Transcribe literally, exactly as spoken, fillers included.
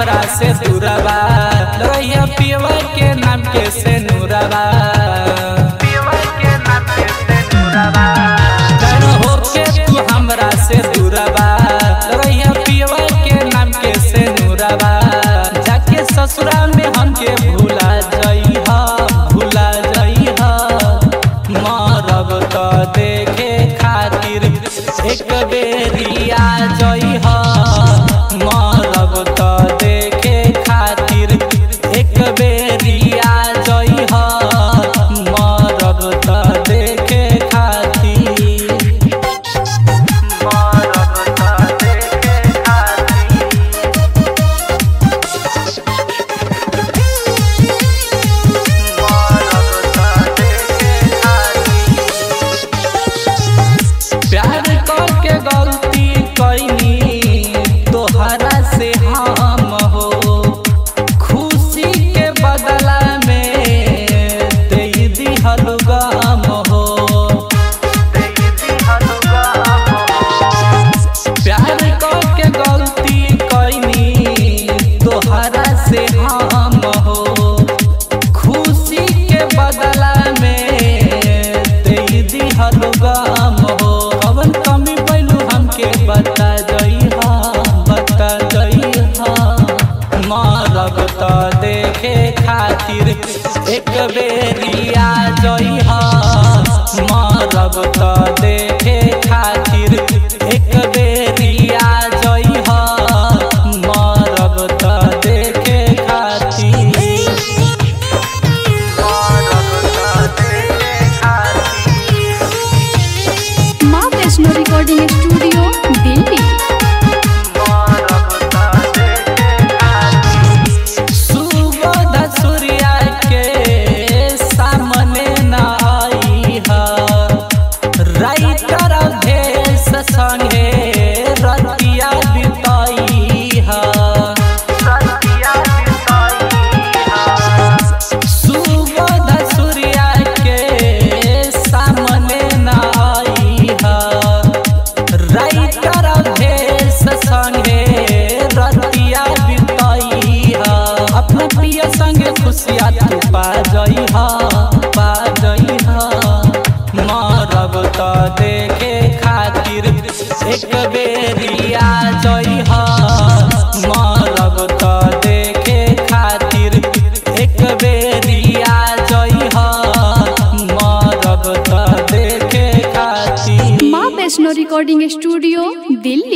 हमरा से दूरबा लोहिया पियवा के नाम के से नूरबा पियवा के नाम के से नूरबा जन हो के तू हमरा से दूरबा लोहिया पियवा के नाम के से नूरबा जाके ससुराल में हमके भूला जइहा भूला जइहा मरब त देखे खातिर एक बेरिया जइहा मरब त देखे खातिर एक बेरिया जइहा मरब त देखे खातिर मरब त देखे खातिर मरब त देखे खातिर प्यार करके गलती कैनी तोहरा से हम हो खुशी के बदला में दे दिहल गम हो दे दिहल गम हो प्यार करके गलती कैनी तोहरा से हम हो खुशी के बदला में दे दिहल गम हो कवन कमी पैलू हमके बता जइहा बता जइहा मरब त देखे खातिर एक बेरिया जइहा मरब त देखे खातिर एक बेरिया जइहा मरब त देखे खातिर मरब त देखे खातिर माँ वैष्णो रिकॉर्डिंग स्टूडियो दिल्ली। सुबोध सूर्या के सामने न आईहा राइटर अवधेश संगे रतिया बिताईहा रतिया बिताईहा सुबोध सूर्या के सामने न आईहा राइटर अवधेश संगे रतिया बिताईहा अपना पिया संगे खुशिया तू पा जइहा पा जइहा मरब त देखे खातिर एक बेरिया जइहा मरब त देखे खातिर एक बेरिया जइहा मरब त देखे खातिर माँ वैष्णो रिकॉर्डिंग स्टूडियो दिल्ली।